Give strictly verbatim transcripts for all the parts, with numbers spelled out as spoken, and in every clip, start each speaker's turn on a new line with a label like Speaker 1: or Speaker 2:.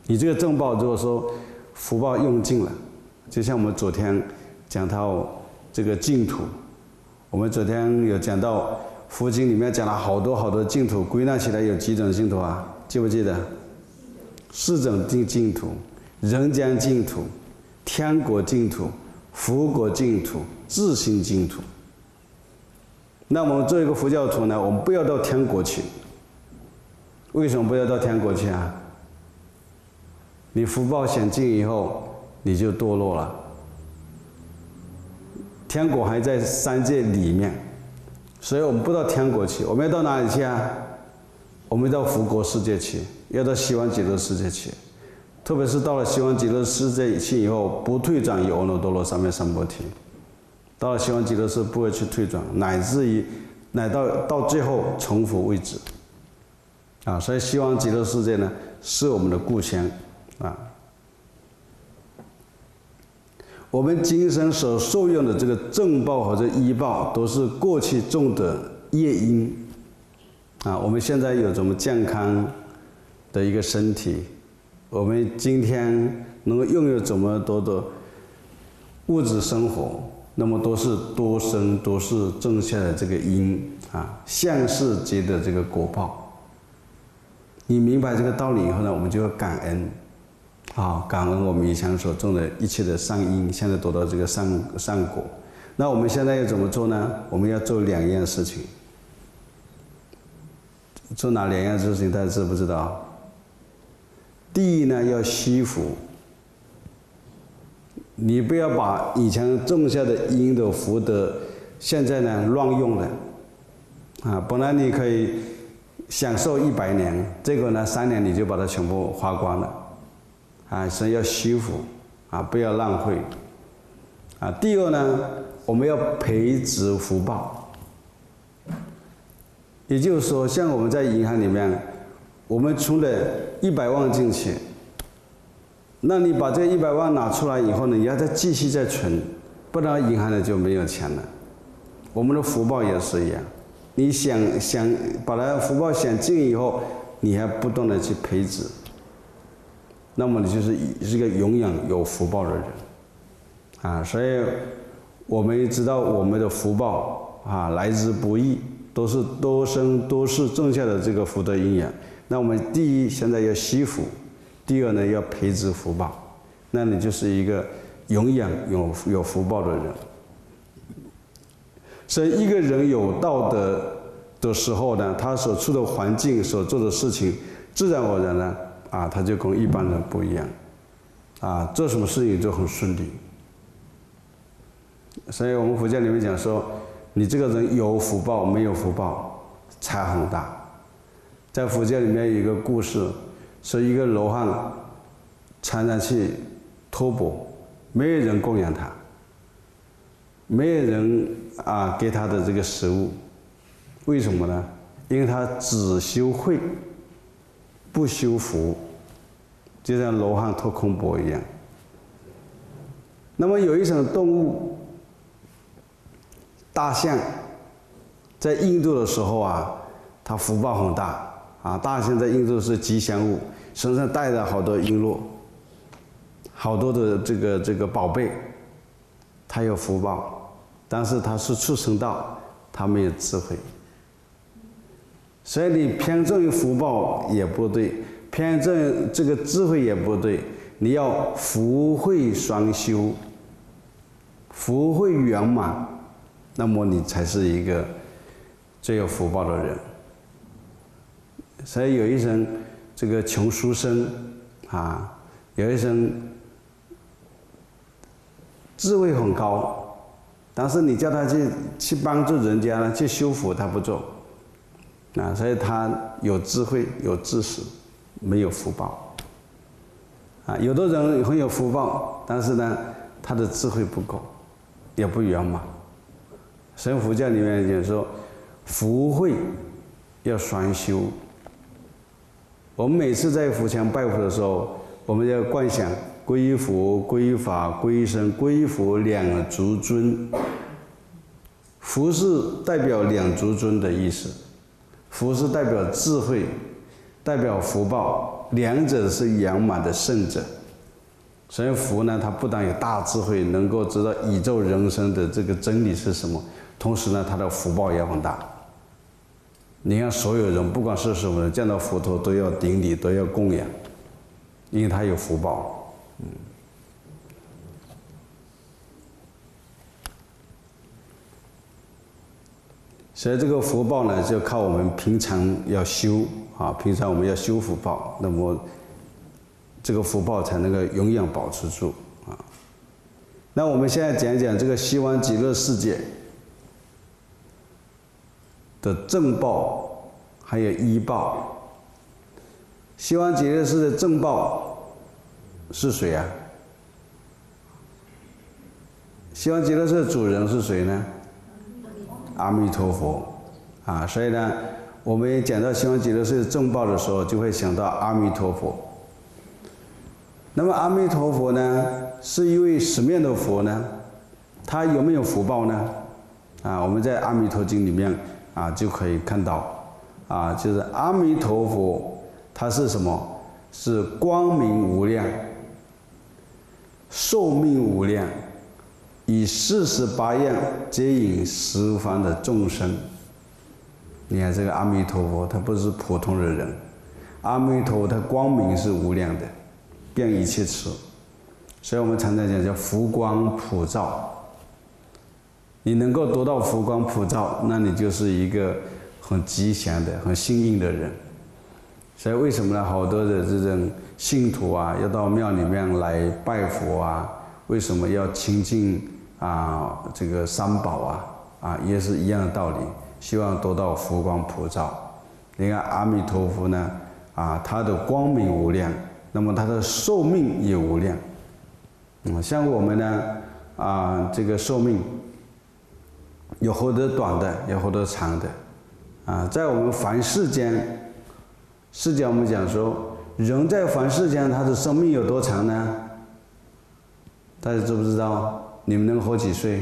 Speaker 1: 你这个正报如果说福报用尽了，就像我们昨天讲到这个净土，我们昨天有讲到佛经里面讲了好多好多净土，归纳起来有几种净土啊？记不记得？四种净净土：人间净土、天国净土、佛国净土、自性净土。那我们做一个佛教徒呢，我们不要到天国去。为什么不要到天国去啊？你福报显尽以后，你就堕落了。天国还在三界里面，所以我们不到天国去，我们要到哪里去啊？我们到佛国世界去，要到西方极乐世界去。特别是到了西方极乐世界去以后，不退转于阿耨多罗三藐三菩提。到了西方极乐世界不会去退转，乃至于乃到到最后成佛为止。啊，所以西方极乐世界呢，是我们的故乡啊。我们今生所受用的这个正报或者依报，都是过去种的业因啊。我们现在有这么健康的一个身体，我们今天能够拥有这么多的物质生活，那么都是多生多世种下的这个因啊，相似结的这个果报。你明白这个道理以后呢，我们就要感恩。啊，感恩我们以前所种的一切的善因，现在得到这个善善果。那我们现在要怎么做呢？我们要做两样事情。做哪两样事情？大家知不知道？第一呢，要惜福。你不要把以前种下的因的福德，现在呢乱用了。啊，本来你可以享受一百年，这个呢三年你就把它全部花光了。啊，所以要惜福，啊，不要浪费，啊。第二呢，我们要培植福报，也就是说，像我们在银行里面，我们存了一百万进去，那你把这一百万拿出来以后呢，你要再继续再存，不然银行呢就没有钱了。我们的福报也是一样，你想想把它福报想尽以后，你还不断的去培植。那么你就是是一个永远有福报的人，啊，所以我们知道我们的福报啊来之不易，都是多生多世种下的这个福德因缘。那我们第一现在要惜福，第二呢要培植福报，那你就是一个永远有有福报的人。所以一个人有道德的时候呢，他所处的环境所做的事情，自然而然呢。啊，他就跟一般人不一样，啊，做什么事情就很顺利。所以我们佛教里面讲说，你这个人有福报没有福报差很大。在佛教里面有一个故事，说一个罗汉常常去托钵，没有人供养他，没有人啊给他的这个食物，为什么呢？因为他只修慧。不修福，就像罗汉托空钵一样。那么有一种动物，大象，在印度的时候啊，它福报很大啊。大象在印度是吉祥物，身上带着好多璎珞，好多的这个这个宝贝，它有福报，但是它是畜生道，它没有智慧。所以你偏重于福报也不对，偏重于这个智慧也不对，你要福慧双修，福慧圆满，那么你才是一个最有福报的人。所以有一生这个穷书生啊，有一生智慧很高，但是你叫他去去帮助人家呢，去修福他不做。啊，所以他有智慧有知识，没有福报。啊，有的人很有福报，但是呢，他的智慧不够，也不圆满。所以佛教里面讲说，福慧要双修。我们每次在佛前拜佛的时候，我们要观想皈依佛、皈依法、皈依僧、皈依佛两足尊。福是代表两足尊的意思。福是代表智慧，代表福报， 两者是圆满的圣者。所以佛呢，他不但有大智慧，能够知道宇宙人生的这个真理是什么，同时呢，他的福报也很大。你看所有人，不管是什么人，见到佛陀都要顶礼，都要供养，因为他有福报。嗯。所以这个福报呢，就靠我们平常要修啊，平常我们要修福报，那么这个福报才能够永远保持住啊。那我们现在讲讲这个西方极乐世界的正报，还有依报。西方极乐世界的正报是谁啊？西方极乐世界的主人是谁呢？阿弥陀佛啊，所以呢，我们讲到西方极乐世界正报的时候，就会想到阿弥陀佛。那么阿弥陀佛呢，是一位什么样的佛呢？他有没有福报呢？啊，我们在《阿弥陀经》里面啊就可以看到，啊，就是阿弥陀佛，他是什么？是光明无量，寿命无量。以四十八样接引十方的众生。你看这个阿弥陀佛，他不是普通的人。阿弥陀佛，他光明是无量的，遍一切处。所以我们常常讲叫福光普照。你能够得到福光普照，那你就是一个很吉祥的、很幸运的人。所以为什么呢？好多的这种信徒啊，要到庙里面来拜佛啊。为什么要亲近啊这个三宝啊？啊，也是一样的道理，希望得到福光普照。你看阿弥陀佛呢，啊，他的光明无量，那么他的寿命也无量。嗯，像我们呢，啊，这个寿命有好多短的，有好多长的。啊，在我们凡世间，世间我们讲说，人在凡世间他的生命有多长呢？大家知不知道？你们能活几岁？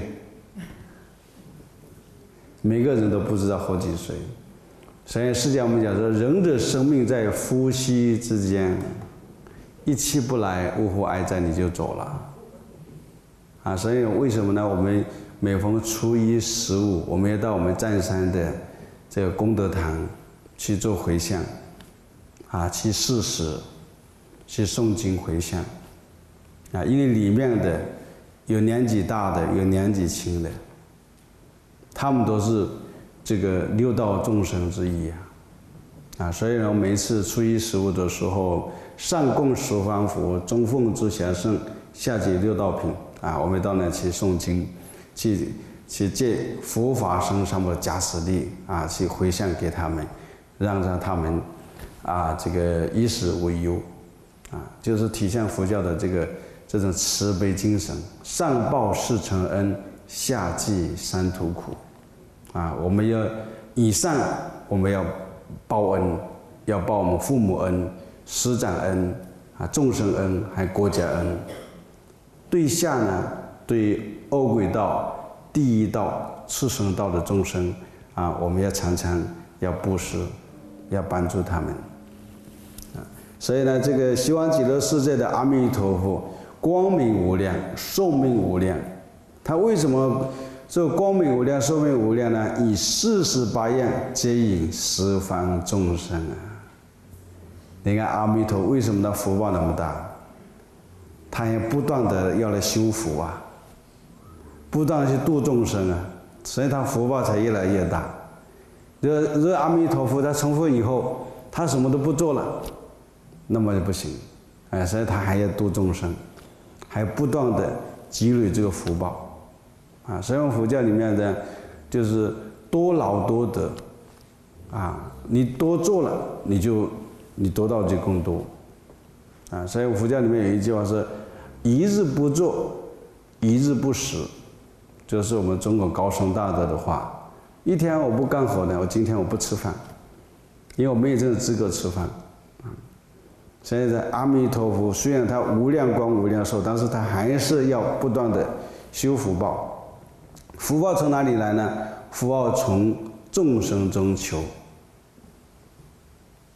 Speaker 1: 每个人都不知道活几岁。所以释迦我们讲说，人的生命在呼吸之间，一气不来，呜呼哀哉，你就走了。啊，所以为什么呢？我们每逢初一十五，我们要到我们湛山的这个功德堂去做回向，啊，去施食，去诵经回向。啊，因为里面的有年纪大的，有年纪轻的，他们都是这个六道众生之一啊。啊，所以呢，每次初一十五的时候，上供十方佛，中奉诸贤圣，下济六道品啊，我们到那去诵经，去去借佛法身上的加持力啊，去回向给他们，让让他们啊这个衣食无忧啊，就是体现佛教的这个。这种慈悲精神，上报四重恩，下济三途苦，啊，我们要以上我们要报恩，要报我们父母恩、师长恩啊、众生恩，还国家恩。对下呢，对恶鬼道、地狱道、畜生道的众生啊，我们要常常要布施，要帮助他们。啊，所以呢，这个西方极乐世界的阿弥陀佛。光明无量，寿命无量。他为什么这个光明无量、寿命无量呢？以四十八样接引十方众生啊！你看阿弥陀为什么他福报那么大？他也不断的要来修福啊，不断的去度众生啊，所以他福报才越来越大。若若阿弥陀佛他成佛以后，他什么都不做了，那么就不行。哎，所以他还要度众生。还不断的积累这个福报，啊，所以我们佛教里面的，就是多劳多得，啊，你多做了，你就你得到就更多，啊，所以佛教里面有一句话是，一日不做，一日不食，这是我们中国高僧大德的话。一天我不干活呢，我今天我不吃饭，因为我没有这个资格吃饭。所以呢，阿弥陀佛虽然他无量光无量寿，但是他还是要不断的修福报。福报从哪里来呢？福报从众生中求。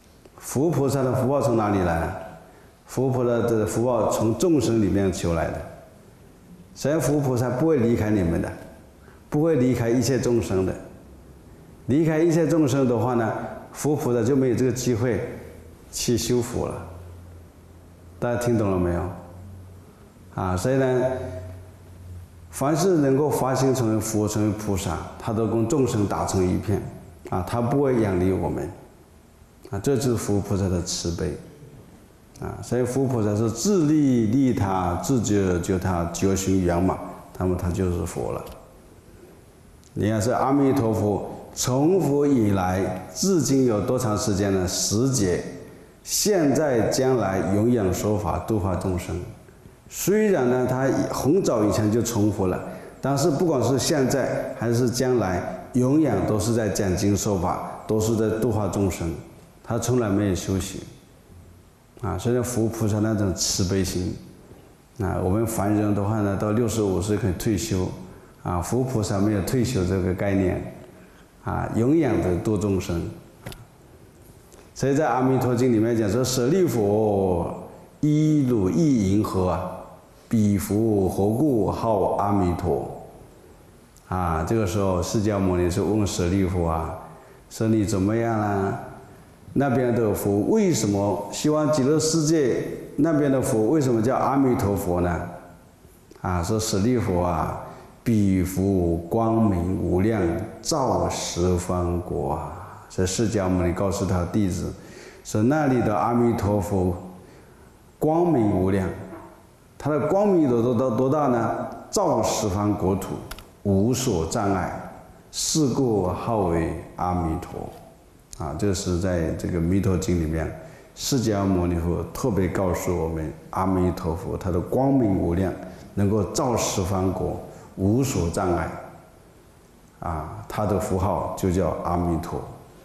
Speaker 1: 佛菩萨的福报从哪里来？佛菩萨的福报从众生里面求来的。所以佛菩萨不会离开你们的，不会离开一切众生的。离开一切众生的话呢，佛菩萨就没有这个机会去修福了。大家听懂了没有？啊，所以呢，凡是能够发心成为佛、成为菩萨，他都跟众生打成一片，啊，他不会远离我们，啊，这就是佛菩萨的慈悲，啊，所以佛菩萨是自利利他，自救救他，究竟圆满，那么他就是佛了。你看是阿弥陀佛，从佛以来至今有多长时间呢？十劫，现在将来永远说法度化众生。虽然呢，他很早以前就成佛了，但是不管是现在还是将来，永远都是在讲经说法，都是在度化众生，他从来没有休息。啊，所以佛菩萨那种慈悲心，啊，我们凡人的话呢，到六十五岁可以退休，啊，佛菩萨没有退休这个概念，啊，永远的度众生。所以在《阿弥陀经》里面讲说，舍利弗，依汝意云何啊？彼佛何故号阿弥陀？啊，这个时候释迦牟尼就问舍利弗啊，说你怎么样啊？那边的佛为什么希望极乐世界那边的佛为什么叫阿弥陀佛呢？啊，说舍利弗啊，彼佛光明无量，照十方国啊。所以释迦牟尼告诉他弟子说，那里的阿弥陀佛光明无量，他的光明有多多大呢？照十方国土，无所障碍，是故号为阿弥陀。啊，这是在这个《弥陀经》里面，释迦牟尼佛特别告诉我们，阿弥陀佛他的光明无量，能够照十方国，无所障碍。啊，他的符号就叫阿弥陀。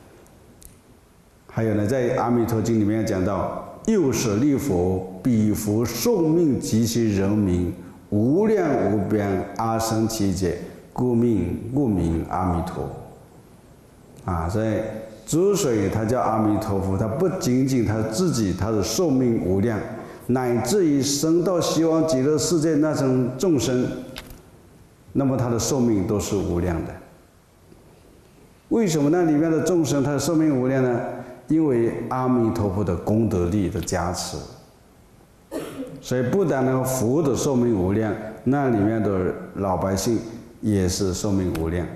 Speaker 1: 还有呢，在《阿弥陀经》里面讲到，又舍利弗，彼佛寿命及其人民，无量无边阿僧祇劫，故名故名阿弥陀。啊，所以之所以他叫阿弥陀佛，他不仅仅他自己他的寿命无量，乃至于生到西方极乐世界那种众生，那么他的寿命都是无量的。为什么那里面的众生他的寿命无量呢？因为阿弥陀佛的功德力的加持，所以不但呢佛的寿命无量，那里面的老百姓也是寿命无量。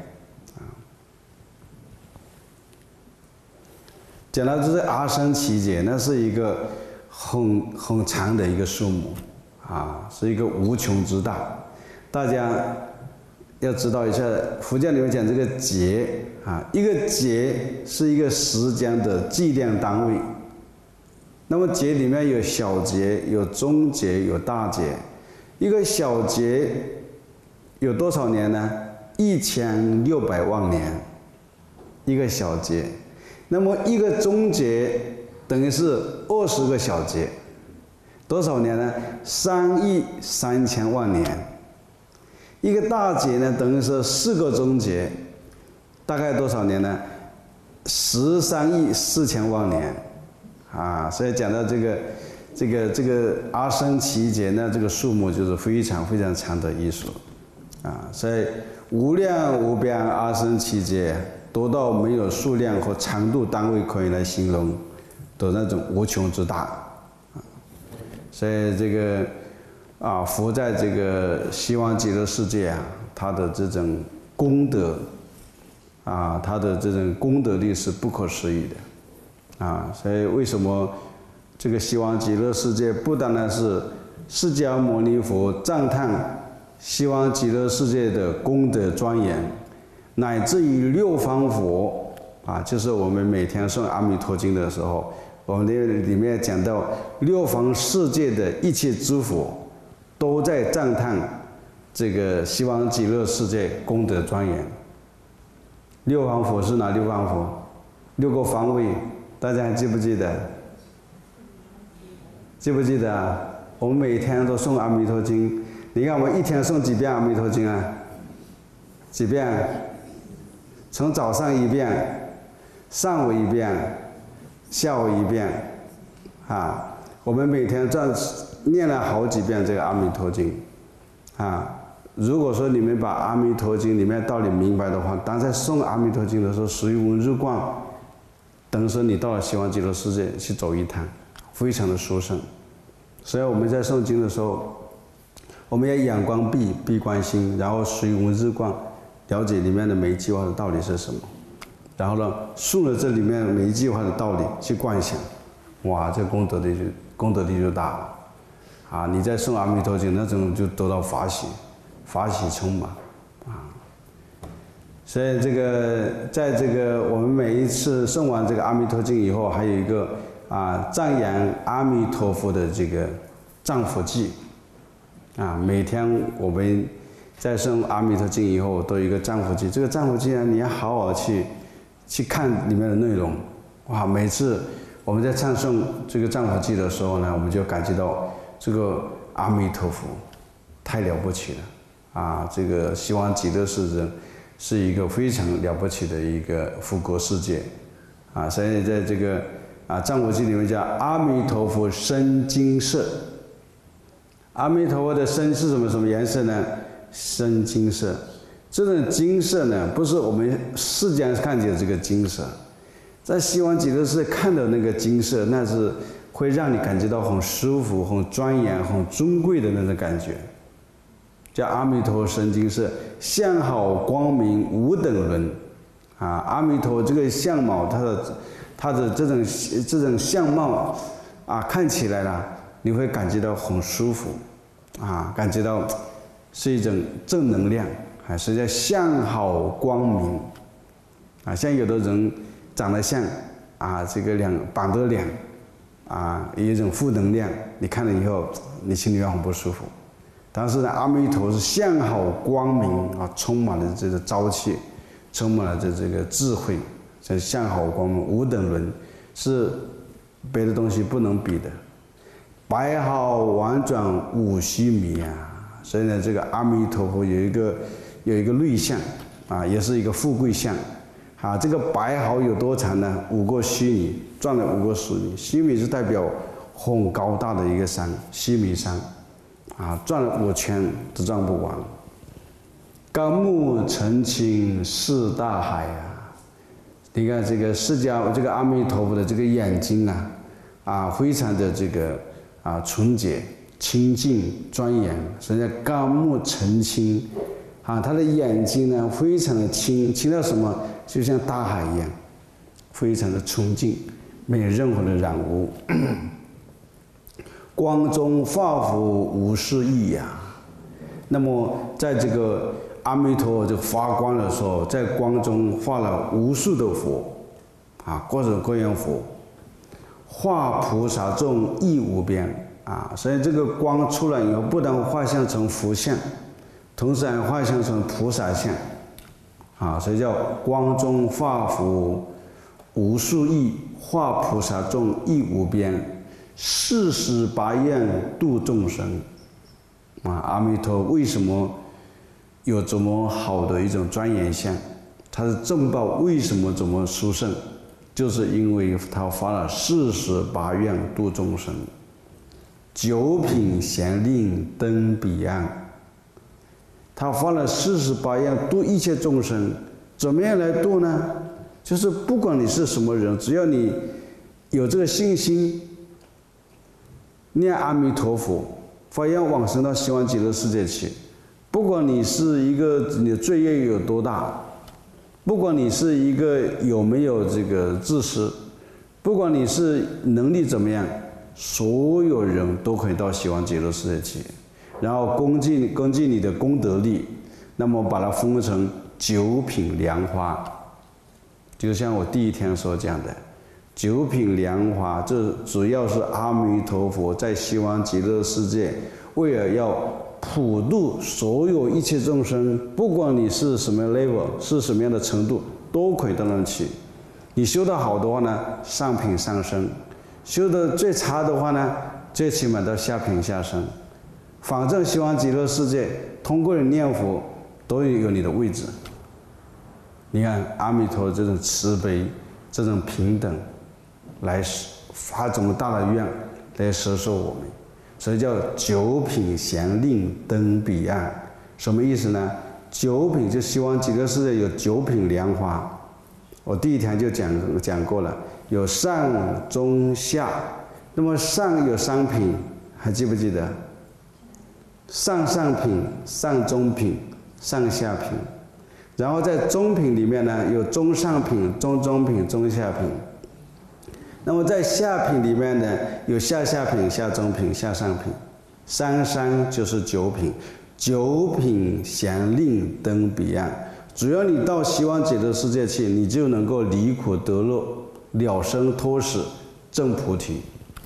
Speaker 1: 讲到这是阿僧祇劫，那是一个很很长的一个数目，啊，是一个无穷之大。大家要知道一下，佛教里面讲这个劫啊，一个劫是一个时间的计量单位。那么劫里面有小劫、有中劫、有大劫。一个小劫有多少年呢？一千六百万年，一个小劫。那么一个中劫等于是二十个小劫，多少年呢？三亿三千万年。一个大劫呢，等于是四个中劫，大概多少年呢？十三亿四千万年，啊，所以讲到这个这个这个阿僧祇劫呢，这个数目就是非常非常长的艺术，啊，所以无量无边阿僧祇劫，多到没有数量和长度单位可以来形容的那种无穷之大，啊，所以这个啊，佛在这个西方极乐世界啊，他的这种功德啊，他的这种功德力是不可思议的啊，所以为什么这个西方极乐世界不单单是释迦牟尼佛赞叹西方极乐世界的功德庄严，乃至于六方佛啊，就是我们每天诵阿弥陀经的时候，我们的里面讲到六方世界的一切诸佛都在赞叹这个西方极乐世界功德庄严。六方佛是哪六方佛？六个方位，大家还记不记得？记不记得啊？我们每天都诵阿弥陀经，你看我们一天诵几遍阿弥陀经啊？几遍？从早上一遍，上午一遍， 下午一遍，啊，我们每天这样念了好几遍这个《阿弥陀经》，啊，如果说你们把《阿弥陀经》里面道理明白的话，当在诵《阿弥陀经》的时候，随文入观，等于说你到了西方极乐世界去走一趟，非常的殊胜。所以我们在诵经的时候，我们要眼观闭，闭观心，然后随文入观，了解里面的每一句话的道理是什么，然后呢，顺着这里面每一句话的道理去观想，哇，这功德力就功德力就大了，啊，你在诵阿弥陀经那种就得到法喜，法喜充满，啊，所以这个在这个我们每一次诵完这个阿弥陀经以后，还有一个啊赞扬阿弥陀佛的这个赞佛偈，啊，每天我们在诵阿弥陀经以后都有一个赞佛偈，这个赞佛偈呢，你要好好去去看里面的内容，哇，每次我们在唱诵这个赞佛偈的时候呢，我们就感觉到这个阿弥陀佛太了不起了，啊，这个西方极乐世界是一个非常了不起的一个佛国世界，啊，所以在这个啊赞佛偈里面叫阿弥陀佛身金色，阿弥陀佛的身是什么什么颜色呢？深金色。这种金色呢，不是我们世间看见的这个金色，在西方极乐世界看到那个金色，那是会让你感觉到很舒服、很庄严、很尊贵的那种感觉。叫阿弥陀身金色，相好光明无等伦。啊，阿弥陀这个相貌，它的它的这种这种相貌啊，看起来呢，你会感觉到很舒服，啊，感觉到是一种正能量。啊，是叫相好光明，啊，像有的人长得像啊，这个两板着脸，啊，有一种负能量，你看了以后，你心里面很不舒服。但是呢，阿弥陀是相好光明啊，充满了这个朝气，充满了这这个智慧，像相好光明无等伦，是别的东西不能比的。白毫婉转五须弥啊，所以呢，这个阿弥陀佛有一个。有一个瑞相，啊，也是一个富贵相，啊，这个白毫有多长呢？五个须弥，转了五个须弥，须弥是代表很高大的一个山，须弥山，啊，转了五圈都转不完。甘木澄清是大海啊！你看这个释迦这个阿弥陀佛的这个眼睛啊，啊，非常的这个啊纯洁、清净、庄严，所以叫甘木澄清。啊，他的眼睛呢，非常的清，清到什么？就像大海一样，非常的纯净，没有任何的染污。光中化佛无是意呀。那么，在这个阿弥陀佛就发光的时候，在光中化了无数的佛，啊，各种各样佛，化菩萨众亦无边啊。所以这个光出来以后，不但化现成佛像。同时还画像成菩萨像，啊，所以叫光中化佛无数亿，化菩萨众亦无边，四十八愿度众生。啊，阿弥陀为什么有这么好的一种庄严相？他的正报为什么这么殊胜？就是因为他发了四十八愿度众生，九品贤令登彼岸。他发了四十八愿度一切众生，怎么样来度呢？就是不管你是什么人，只要你有这个信心，念阿弥陀佛，发愿往生到西方极乐世界去。不管你是一个你的罪业有多大，不管你是一个有没有这个自私，不管你是能力怎么样，所有人都可以到西方极乐世界去。然后根据根据你的功德力，那么把它分成九品莲花，就像我第一天所讲的，九品莲花，这主要是阿弥陀佛在西方极乐世界，为了要普度所有一切众生，不管你是什么 level， 是什么样的程度，都可以到那去。你修得好的话呢，上品上升；修得最差的话呢，最起码到下品下升。反正西方极乐世界通过你念佛都有你的位置。你看阿弥陀这种慈悲，这种平等， 来发这么大的愿来摄受我们，所以叫九品咸令登彼岸。什么意思呢？九品就希望极乐世界有九品莲花。我第一天就讲讲过了，有上中下。那么上有三品，还记不记得？上上品、上中品、上下品。然后在中品里面呢，有中上品、中中品、中下品。那么在下品里面呢，有下下品、下中品、下上品。三三就是九品，九品咸令登彼岸。只要你到西方极乐世界去，你就能够离苦得乐，了生脱死，证菩提。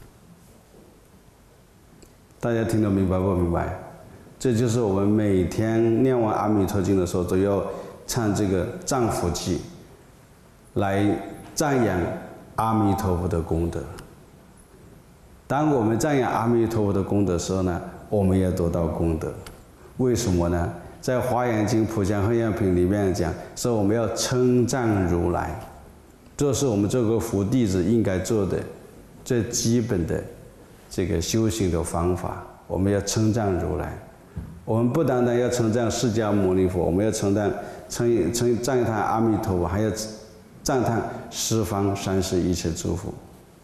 Speaker 1: 大家听得明白不明白？这就是我们每天念完阿弥陀经的时候都要唱这个赞佛偈，来赞扬阿弥陀佛的功德。当我们赞扬阿弥陀佛的功德的时候呢，我们也得到功德。为什么呢？在《华严经·普贤行愿品》里面讲，说我们要称赞如来，这是我们这个佛弟子应该做的最基本的这个修行的方法。我们要称赞如来，我们不单单要称赞释迦牟尼佛，我们要称赞称称赞叹阿弥陀佛，还要赞叹十方三世一切诸佛。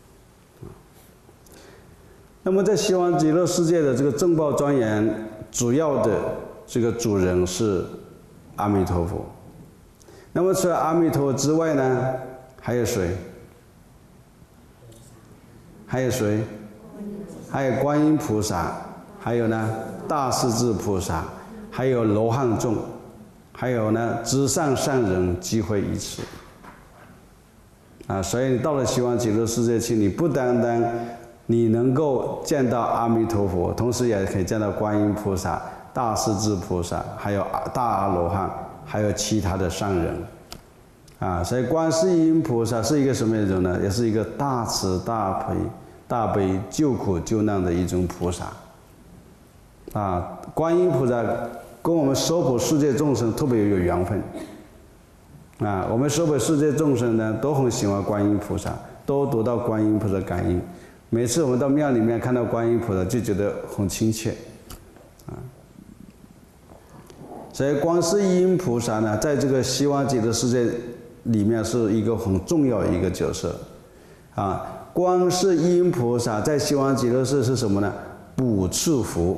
Speaker 1: 那么在西方极乐世界的这个正报庄严，主要的这个主人是阿弥陀佛。那么除了阿弥陀佛之外呢，还有谁？还有谁？还有观音菩萨，还有呢大势至菩萨，还有罗汉众，还有呢至善善人集会一处。啊，所以你到了西方极乐世界去，你不单单你能够见到阿弥陀佛，同时也可以见到观音菩萨、大势至菩萨，还有大阿罗汉，还有其他的善人。啊，所以观世音菩萨是一个什么人呢？也是一个大慈大悲、大悲救苦救难的一种菩萨。啊，观音菩萨跟我们娑婆世界众生特别有缘分。啊，我们娑婆世界众生呢，都很喜欢观音菩萨，都得到观音菩萨感应。每次我们到庙里面看到观音菩萨，就觉得很亲切。啊，所以观世音菩萨呢，在这个西方极乐世界里面是一个很重要的一个角色。啊，观世音菩萨在西方极乐世界是什么呢？补赐福。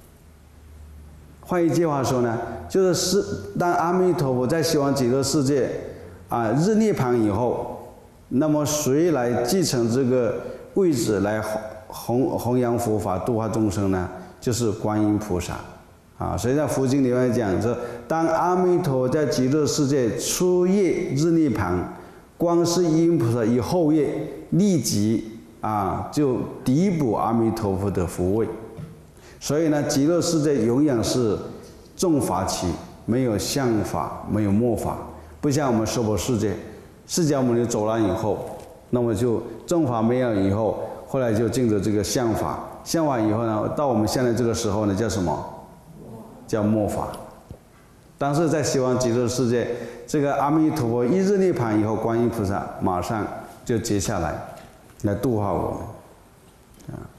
Speaker 1: 换一句话说呢，就是是当阿弥陀佛在西方极乐世界啊日涅槃以后，那么谁来继承这个位置来弘弘扬佛法度化众生呢？就是观音菩萨。啊，所以在佛经里面讲说，当阿弥陀在极乐世界初夜日涅槃，观世音菩萨以后夜立即啊就弥补阿弥陀佛的福位。所以呢，极乐世界永远是众法起，没有相法，没有末法，不像我们娑婆世界，释迦牟尼走了以后，那么就众法没有以后，后来就进入这个相法，相法以后呢，到我们现在这个时候呢，叫什么？叫末法。但是在西方极乐世界，这个阿弥陀佛一日涅槃以后，观音菩萨马上就接下来来度化我们。啊。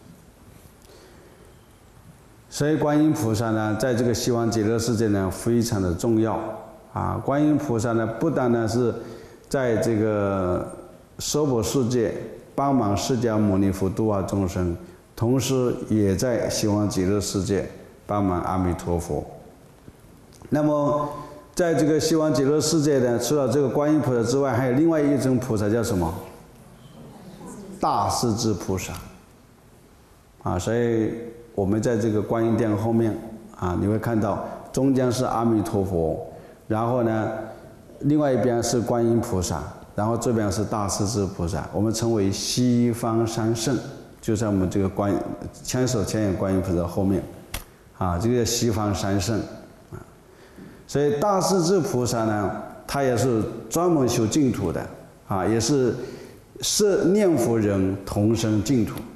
Speaker 1: 所以观音菩萨呢，在这个西方极乐世界呢，非常的重要啊！观音菩萨呢，不单单是在这个娑婆世界帮忙释迦牟尼佛度化众生，同时也在西方极乐世界帮忙阿弥陀佛。那么，在这个西方极乐世界呢，除了这个观音菩萨之外，还有另外一种菩萨叫什么？大势至菩萨啊！所以我们在这个观音殿后面啊，你会看到中间是阿弥陀佛，然后呢，另外一边是观音菩萨，然后这边是大势至菩萨，我们称为西方三圣，就在我们这个观千手千眼观音菩萨后面，啊，这个叫西方三圣啊。所以大势至菩萨呢，他也是专门修净土的啊，也是摄念佛人同生净土。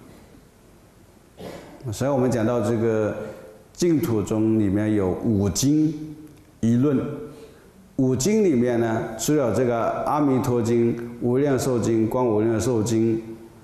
Speaker 1: 所以我们讲到这个净土中里面有五经一论，五经里面呢，除了这个阿弥陀经、无量寿经、观无量寿经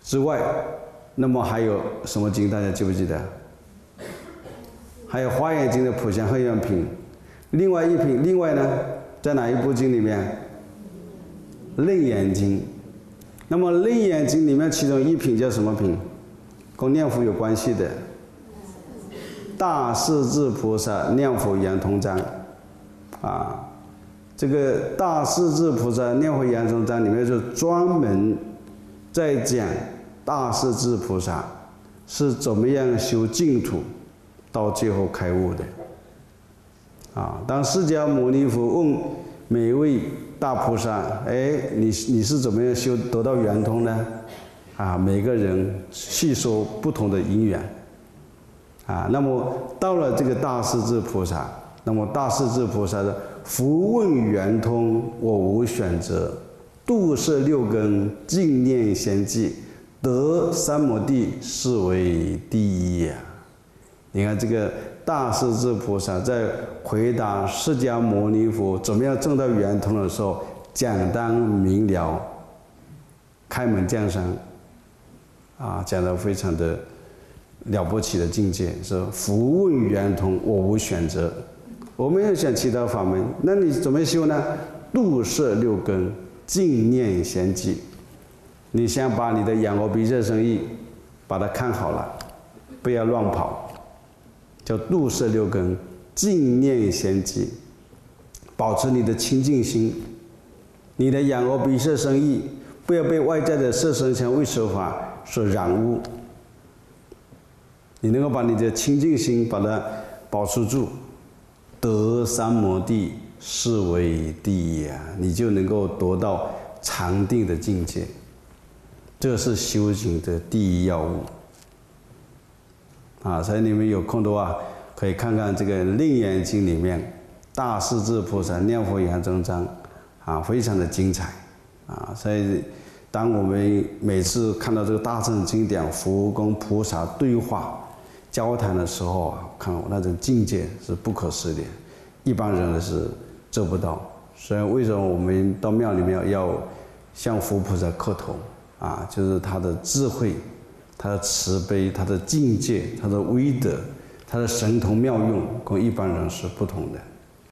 Speaker 1: 之外，那么还有什么经？大家记不记得？还有《华严经》的普贤恒愿品。另外一品，另外呢，在哪一部经里面？《楞严经》。那么《楞严经》里面其中一品叫什么品？跟念佛有关系的。大势至菩萨念佛圆通章，啊，这个大势至菩萨念佛圆通章里面就专门在讲大势至菩萨是怎么样修净土，到最后开悟的。啊，当释迦牟尼佛问每一位大菩萨，哎，你你是怎么样修得到圆通呢？啊，每个人细说不同的因缘。啊，那么到了这个大势至菩萨，那么大势至菩萨的福问圆通，我无选择，度摄六根，净念贤记，得三摩地，是为第一呀。你看这个大势至菩萨在回答释迦牟尼佛怎么样证到圆通的时候，简单明了，开门见山，啊，讲得非常的了不起的境界，是福问圆通，我无选择。我没有选其他法门，那你怎么修呢？度摄六根，净念贤记。你先把你的眼耳鼻舌身意把它看好了，不要乱跑，叫度摄六根，净念贤记，保持你的清净心。你的眼耳鼻舌身意不要被外在的色声香味触法所染污。你能够把你的清净心把它保持住，得三摩地，是为第一啊！你就能够得到禅定的境界，这是修行的第一要务啊！所以你们有空的话，可以看看这个《楞严经》里面大势至菩萨念佛圆通章啊，非常的精彩啊！所以当我们每次看到这个大乘经典佛跟菩萨对话交谈的时候啊，看那种境界是不可思议的，一般人是做不到。所以为什么我们到庙里面要向佛菩萨磕头啊？就是他的智慧、他的慈悲、他的境界、他的威德、他的神通妙用，跟一般人是不同的。